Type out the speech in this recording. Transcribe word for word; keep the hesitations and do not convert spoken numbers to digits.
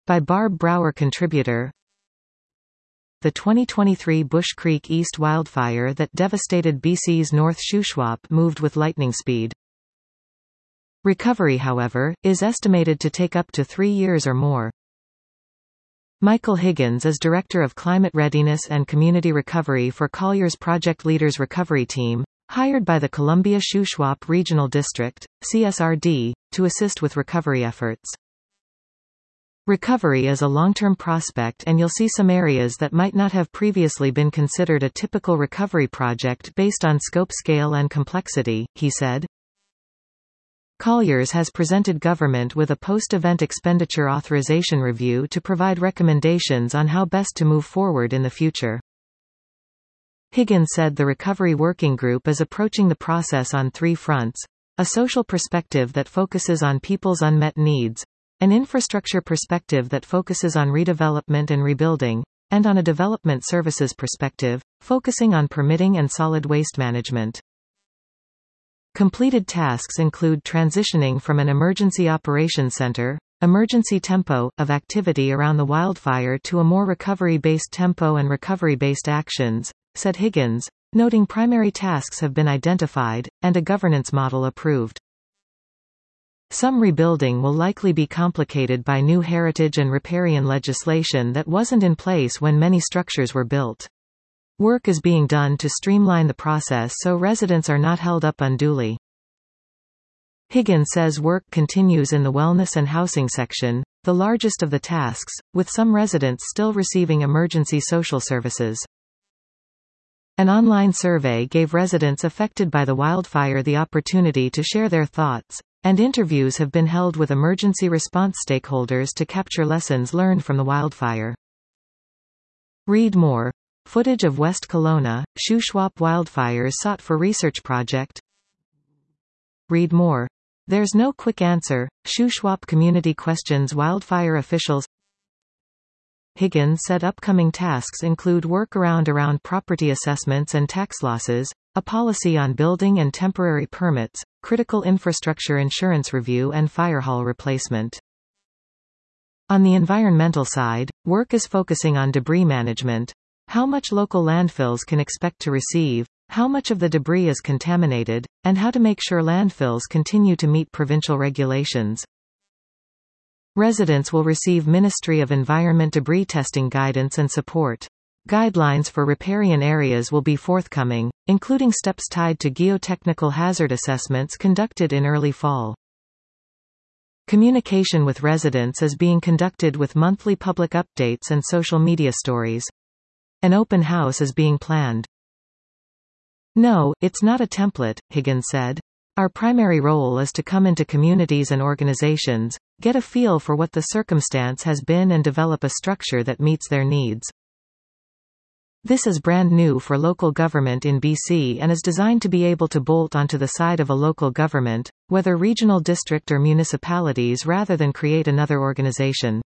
By Barb Brower. Contributor. The twenty twenty-three Bush Creek East wildfire that devastated B C's North Shuswap moved with lightning speed. Recovery, however, is estimated to take up to three years or more. Michael Higgins is Director of Climate Readiness and Community Recovery for Collier's Project Leaders Recovery Team, hired by the Columbia Shuswap Regional District, C S R D, to assist with recovery efforts. Recovery is a long-term prospect, and you'll see some areas that might not have previously been considered a typical recovery project based on scope, scale and complexity, he said. Colliers has presented government with a post-event expenditure authorization review to provide recommendations on how best to move forward in the future. Higgins said the Recovery Working Group is approaching the process on three fronts: a social perspective that focuses on people's unmet needs, an infrastructure perspective that focuses on redevelopment and rebuilding, and on a development services perspective, focusing on permitting and solid waste management. Completed tasks include transitioning from an emergency operations center, emergency tempo, of activity around the wildfire to a more recovery-based tempo and recovery-based actions, said Higgins, noting primary tasks have been identified, and a governance model approved. Some rebuilding will likely be complicated by new heritage and riparian legislation that wasn't in place when many structures were built. Work is being done to streamline the process so residents are not held up unduly. Higgins says work continues in the wellness and housing section, the largest of the tasks, with some residents still receiving emergency social services. An online survey gave residents affected by the wildfire the opportunity to share their thoughts, and interviews have been held with emergency response stakeholders to capture lessons learned from the wildfire. Read more. Footage of West Kelowna, Shuswap wildfires sought for research project. Read more. There's no quick answer. Shuswap community questions wildfire officials. Higgins said upcoming tasks include workaround around property assessments and tax losses, a policy on building and temporary permits, critical infrastructure insurance review and fire hall replacement. On the environmental side, work is focusing on debris management. How much local landfills can expect to receive, how much of the debris is contaminated, and how to make sure landfills continue to meet provincial regulations. Residents will receive Ministry of Environment debris testing guidance and support. Guidelines for riparian areas will be forthcoming, including steps tied to geotechnical hazard assessments conducted in early fall. Communication with residents is being conducted with monthly public updates and social media stories. An open house is being planned. No, it's not a template, Higgins said. Our primary role is to come into communities and organizations, get a feel for what the circumstance has been and develop a structure that meets their needs. This is brand new for local government in B C and is designed to be able to bolt onto the side of a local government, whether regional district or municipalities, rather than create another organization.